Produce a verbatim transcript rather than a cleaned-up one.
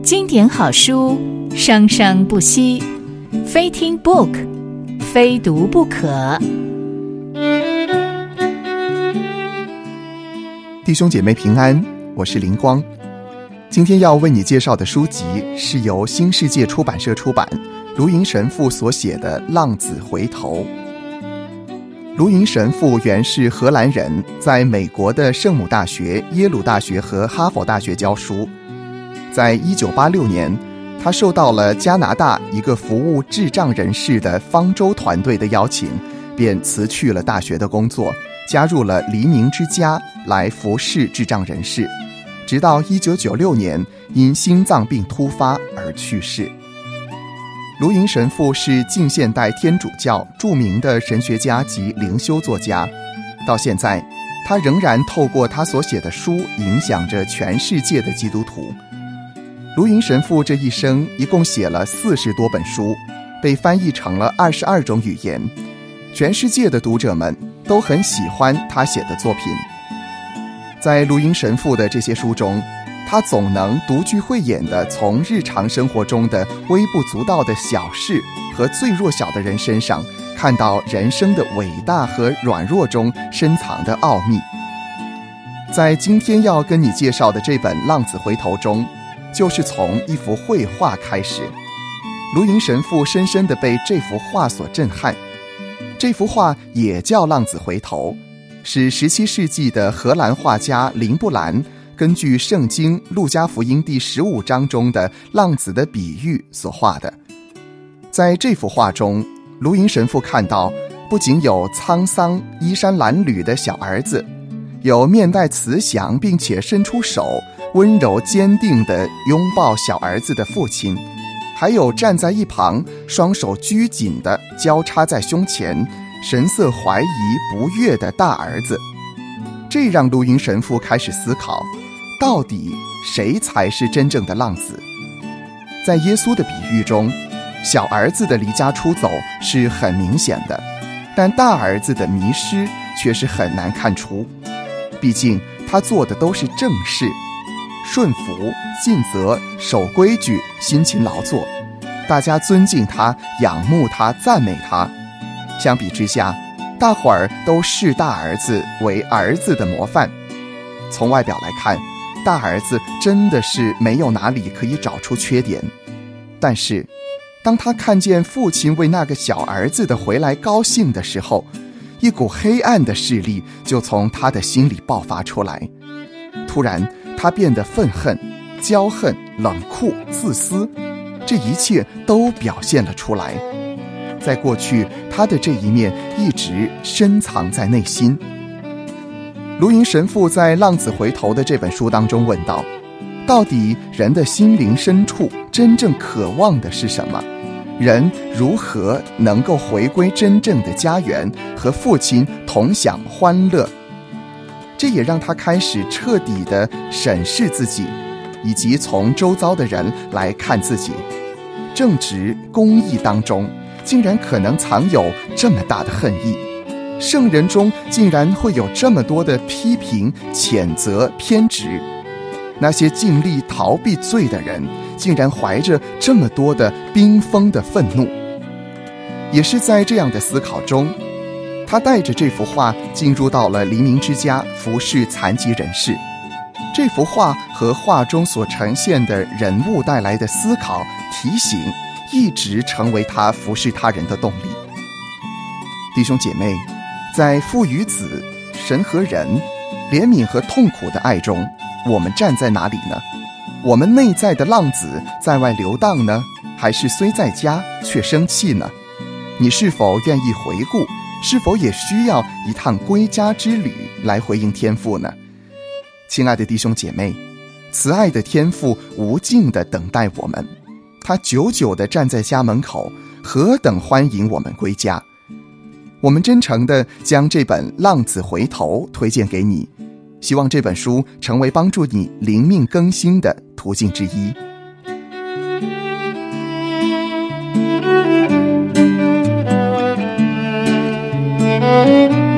经典好书，生生不息，非听 book， 非读不可。 弟兄姐妹平安，我是灵光。今天要为你介绍的书籍是由新世界出版社出版，卢云神父所写的《浪子回头》。卢云神父原是荷兰人，在美国的圣母大学、耶鲁大学和哈佛大学教书。在一九八六年，他受到了加拿大一个服务智障人士的方舟团队的邀请，便辞去了大学的工作，加入了黎明之家来服侍智障人士，直到一九九六年因心脏病突发而去世。卢云神父是近现代天主教著名的神学家及灵修作家，到现在他仍然透过他所写的书影响着全世界的基督徒。卢云神父这一生一共写了四十多本书，被翻译成了二十二种语言，全世界的读者们都很喜欢他写的作品。在卢云神父的这些书中，他总能独具慧眼地从日常生活中的微不足道的小事和最弱小的人身上，看到人生的伟大和软弱中深藏的奥秘。在今天要跟你介绍的这本《浪子回头》中，就是从一幅绘画开始。卢云神父深深地被这幅画所震撼。这幅画也叫《浪子回头》，是十七世纪的荷兰画家林布兰根据圣经路加福音第十五章中的浪子的比喻所画的。在这幅画中，卢云神父看到不仅有沧桑衣衫褴褛的小儿子，有面带慈祥并且伸出手温柔坚定地拥抱小儿子的父亲，还有站在一旁双手拘谨地交叉在胸前，神色怀疑不悦的大儿子。这让卢云神父开始思考，到底谁才是真正的浪子？在耶稣的比喻中，小儿子的离家出走是很明显的，但大儿子的迷失却是很难看出。毕竟他做的都是正事，顺服、尽责、守规矩、辛勤劳作，大家尊敬他、仰慕他、赞美他。相比之下，大伙儿都视大儿子为儿子的模范。从外表来看，大儿子真的是没有哪里可以找出缺点。但是当他看见父亲为那个小儿子的回来高兴的时候，一股黑暗的势力就从他的心里爆发出来。突然他变得愤恨、骄横、冷酷、自私，这一切都表现了出来。在过去，他的这一面一直深藏在内心。卢云神父在《浪子回头》的这本书当中问道，到底人的心灵深处真正渴望的是什么？人如何能够回归真正的家园，和父亲同享欢乐？这也让他开始彻底地审视自己，以及从周遭的人来看自己。正直公义当中竟然可能藏有这么大的恨意，圣人中竟然会有这么多的批评、谴责、偏执。那些尽力逃避罪的人，竟然怀着这么多的冰封的愤怒。也是在这样的思考中，他带着这幅画进入到了黎明之家，服侍残疾人士。这幅画和画中所呈现的人物带来的思考、提醒，一直成为他服侍他人的动力。弟兄姐妹，在父与子、神和人、怜悯和痛苦的爱中，我们站在哪里呢？我们内在的浪子在外流荡呢，还是虽在家却生气呢？你是否愿意回顾，是否也需要一趟归家之旅来回应天父呢？亲爱的弟兄姐妹，慈爱的天父无尽地等待我们，他久久地站在家门口，何等欢迎我们归家。我们真诚地将这本《浪子回头》推荐给你，希望这本书成为帮助你灵命更新的途径之一。 Thank you.